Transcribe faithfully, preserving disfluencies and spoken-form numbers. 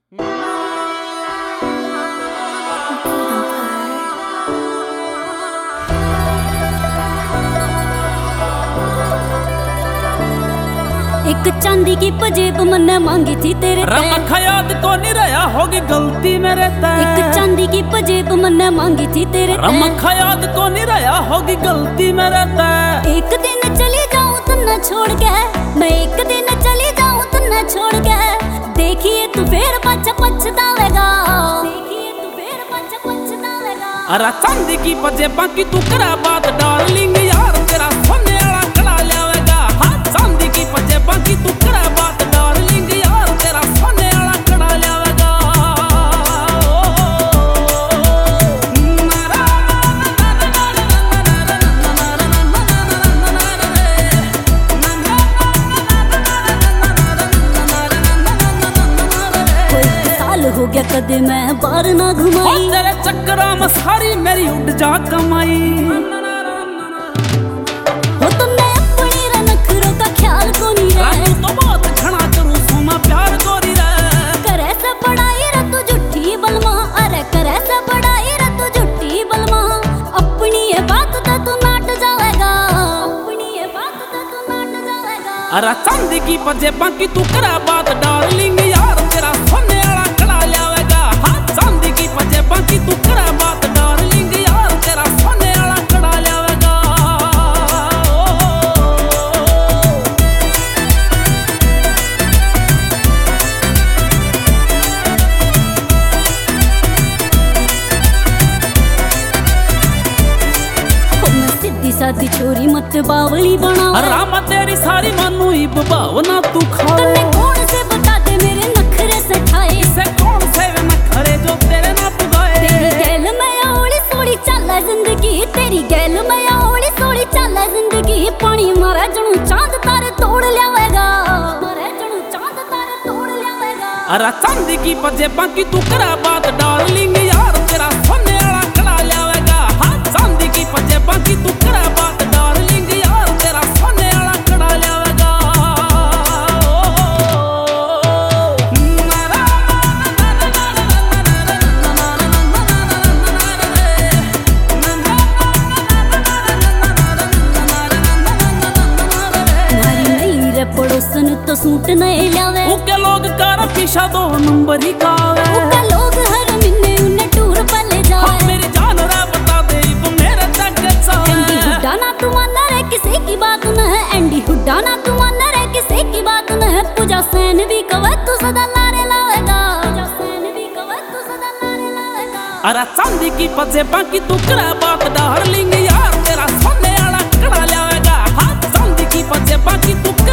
एक चांदी की पजेब मन्ने मांगी थी तेरे रमख याद को नहीं रहा होगी गलती मेरे ते। एक चांदी की पजेब मन्ने मांगी थी तेरे रमख याद को नहीं रहा होगी गलती मेरे ते। एक दिन चली जाऊं तुन्ने छोड़ के, मैं एक दिन चली जाऊं तुन्ने छोड़ के, देखिए तू फिर पछ पछतावेगा, देखिए तू फिर पछ पछतावेगा। अरे चांदी की पजेब की तू करा बात डार्लिंग यार तेरा सोने वाला कड़ा लावेगा। हाँ चांदी की पजेब की तू करा बात डार्लिंग यार तेरा सोने वाला कड़ा लावेगा। हो गया कदे मैं बार ना घुमाई, तेरे चक्करा में सारी मेरी उड़ जा कमाई। हो तुमने अपनी रनखरों का ख्याल को नहीं रहा तो बहुत घना करूं सोमा प्यार गोरी रे। करे से पढ़ाई रे तू झूठी बलमा, अरे करे से पढ़ाई रे तू झूठी बलमा। अपनी ये बात तो तू नाट जाएगा, अपनी ये बात तो तू नाट जाएगा। अरे चांदी की पजेब की तू करा बात डार्लिंग यार तेरा सोने वाला कड़ा लावेगा। हाँ चांदी की पजेब की तू करा बात डार्लिंग यार तेरा सोने वाला कड़ा लावेगा। सीधी सादी छोरी मत बावली बना, रामा तेरी सारी मानू ही भावना तू खाए। तन्ने कौन से बता दे मेरे नखरे से खाए, से कौन से वे नखरे जो तेरे ना पुगाए। तेरी गैल में ओली सोड़ी चाला जिंदगी, तेरी गैल में ओली सोड़ी चाला जिंदगी। पानी मारा जणू चांद तारे तोड़ लियावेगा, मारा जणू चांद तारे तोड़ लियावेगा। अरे चांदी की पजेब की तू करा बात डार्लिंग यार तेरा सोने वाला कड़ा लावेगा। हाँ चांदी की पजेब की तू करा बात डार्लिंग यार तेरा सोने वाला कड़ा लावेगा। पड़ोसन तो सूट नहीं लावे, उके लोग कर पीछा दो नंबर ही कावे। उका लोग हर महीने उन्हें टूर पर ले जाए। हाँ मेरी जान रा बता दे वो मेरे तक चाहे। एंडी हुड्डा ना तू मानना रे किसी की बात न है, एंडी हुड्डा ना तू मानना रे किसी की बात न है। पूजा सैन भी कवे तू सदा लारे लावेगा, पूजा सैन भी कवे तू सदा लारे लावेगा। अरे चांदी की पजेब की तू करा बात डार्लिंग यार तेरा सोने वाला कड़ा लावेगा। हाँ चांदी की पजेब की तू